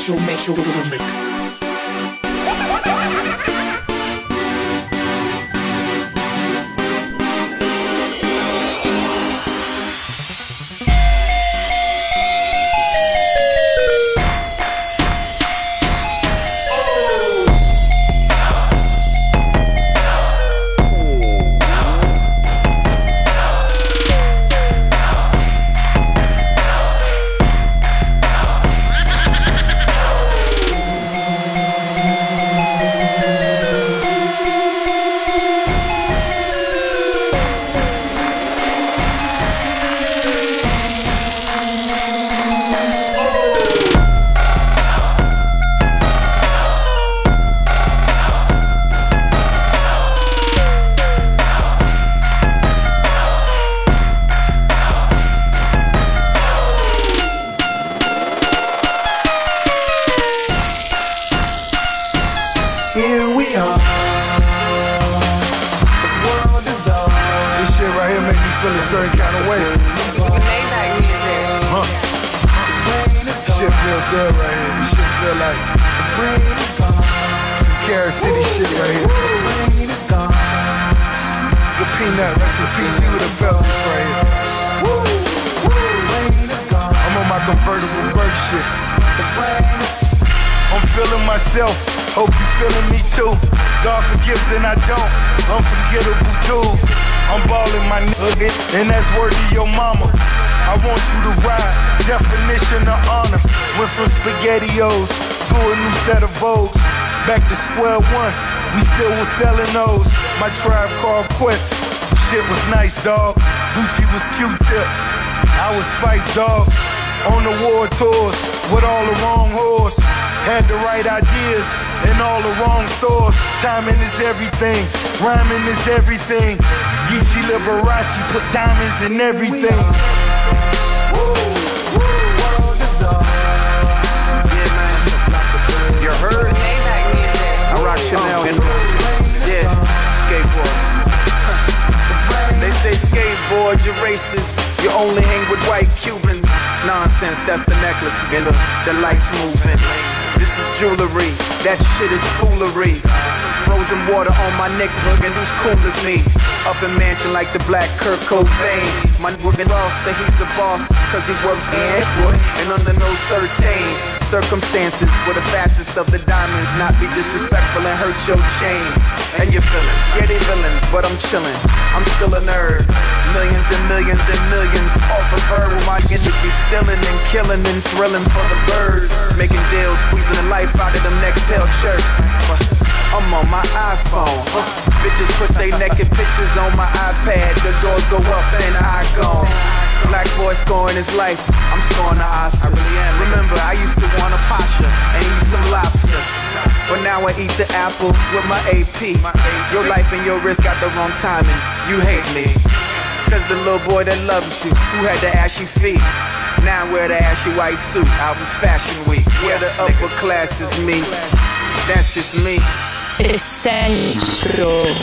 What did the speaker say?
mix. Here we are. The world is ours. This shit right here make me feel a certain kind of way. Maybach music. Huh? This shit feel good right here. This shit feel like some Carrot City shit right here. The Peanut, rest in peace, he would've felt this right here. I'm on my convertible bird shit. I'm feeling myself, hope you feeling me too. God forgives and I don't, unforgettable dude. I'm ballin' my nigga, and that's word to your mama. I want you to ride, definition of honor. Went from SpaghettiOs to a new set of Vogues. Back to square one, we still was selling those. My Tribe Called Quest, shit was nice, dog. Gucci was Q-Tip, I was Phife Dawg. On the war tours, with all the wrong whores. Had the right ideas in all the wrong stores. Timing is everything, rhyming is everything. Geechee Liberace put diamonds in everything. Yeah, man. You heard? Maybach music. I rock Chanel and skateboard. They say skateboard, you're racist. You only hang with white Cubans. Nonsense, that's the necklace and the lights moving. This is jewelry, that shit is foolery. Frozen water on my neck, and who's cool as me? Up in mansion like the black Kurt Cobain. My nigga Ross say he's the boss, cause he works in and under no certain circumstances. With the facets of the diamonds, not be disrespectful and hurt your chain. And your feelings, yeah they villains, but I'm chillin'. I'm still a nerd. Millions and millions and millions off of her. With my industry be stealing and killing and thrilling for the birds. Making deals, squeezing the life out of them Nextel shirts. I'm on my iPhone. Bitches put they naked pictures on my iPad. The doors go up and I gone. Black boy scoring his life, I'm scoring the Oscars. I really am. Remember, I used to want a pasha and eat some lobster. But now I eat the apple with my AP. Your life and your wrist got the wrong timing. You hate me. Says the little boy that loves you, who had the ashy feet. Now I wear the ashy white suit out in Fashion Week. Where the upper class is me. That's just me. Essential.